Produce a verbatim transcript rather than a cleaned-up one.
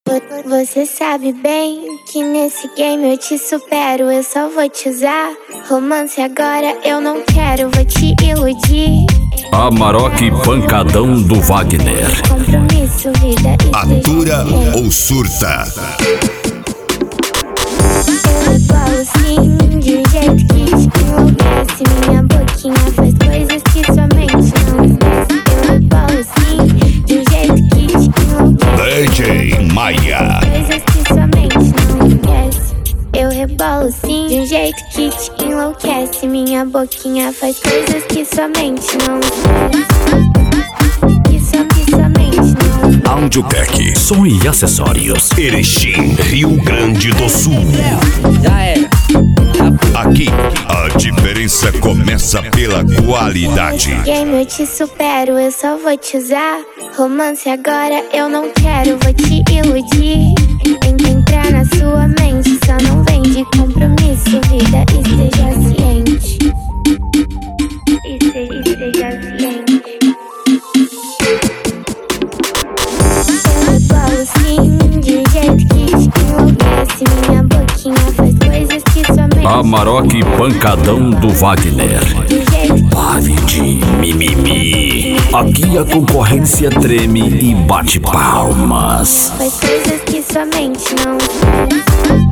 Você sabe bem que nesse game eu te supero, eu só vou te usar. Romance agora eu não quero, vou te iludir. Amarok Pancadão do Wagner. Compromisso, vida, atura ou surta? Eu rebolo sim, de um jeito que te enlouquece. Minha boquinha faz coisas que sua mente não esquece. Eu rebolo sim, de um jeito que te enlouquece. D J Maia. Coisas que sua mente não esquece. Eu rebolo sim, de um jeito que te enlouquece. Minha boquinha faz coisas que sua mente não esquece. Que sua, que sua mente não esquece. Audiotec, Som e acessórios. Erechim, Rio Grande do Sul. Já era. Aqui, a diferença começa pela qualidade. Game eu te supero, eu só vou te usar. Romance agora eu não quero, vou te iludir. Em entrar na sua mente, só não vem de compromisso, vida, esteja ciente. Esteja, esteja ciente. Eu rebolo sim, de um jeito que te enlouquece. Minha boquinha faz coisas que sua mente Amarok Pancadão do Wagner. de um jeito Pare de mimimi. Aqui a concorrência treme e bate palmas. faz coisas que sua mente não esquece.